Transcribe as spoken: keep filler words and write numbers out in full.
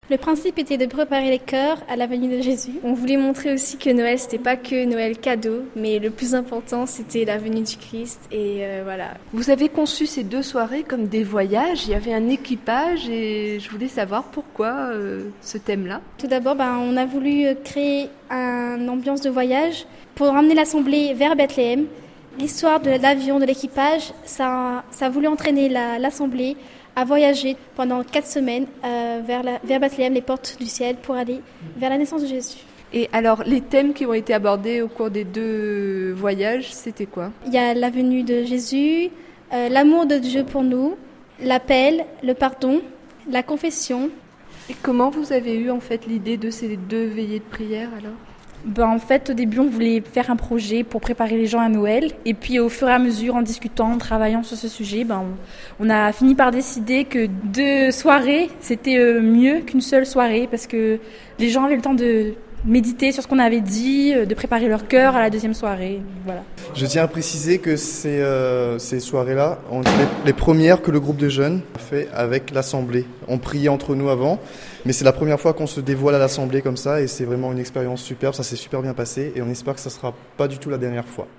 Le principe était de préparer les cœurs à la venue de Jésus. On voulait montrer aussi que Noël, c'était pas que Noël cadeau, mais le plus important, c'était la venue du Christ. Et euh, voilà. Vous avez conçu ces deux soirées comme des voyages. Il y avait un équipage et je voulais savoir pourquoi euh, ce thème-là. Tout d'abord, ben, on a voulu créer une ambiance de voyage pour ramener l'assemblée vers Bethléem. L'histoire de l'avion, de l'équipage, ça, ça a voulu entraîner la, l'assemblée à voyager pendant quatre semaines euh, vers, la, vers Bethléem, les portes du ciel, pour aller vers la naissance de Jésus. Et alors, les thèmes qui ont été abordés au cours des deux voyages, c'était quoi ? Il y a la venue de Jésus, euh, l'amour de Dieu pour nous, l'appel, le pardon, la confession. Et comment vous avez eu en fait l'idée de ces deux veillées de prière alors ? Ben, en fait, au début, on voulait faire un projet pour préparer les gens à Noël. Et puis, au fur et à mesure, en discutant, en travaillant sur ce sujet, ben, on, on a fini par décider que deux soirées, c'était mieux qu'une seule soirée parce que les gens avaient le temps de méditer sur ce qu'on avait dit, de préparer leur cœur à la deuxième soirée. Voilà. Je tiens à préciser que ces, euh, ces soirées-là ont été les premières que le groupe de jeunes a fait avec l'Assemblée. On priait entre nous avant, mais c'est la première fois qu'on se dévoile à l'Assemblée comme ça et c'est vraiment une expérience superbe, ça s'est super bien passé et on espère que ça ne sera pas du tout la dernière fois.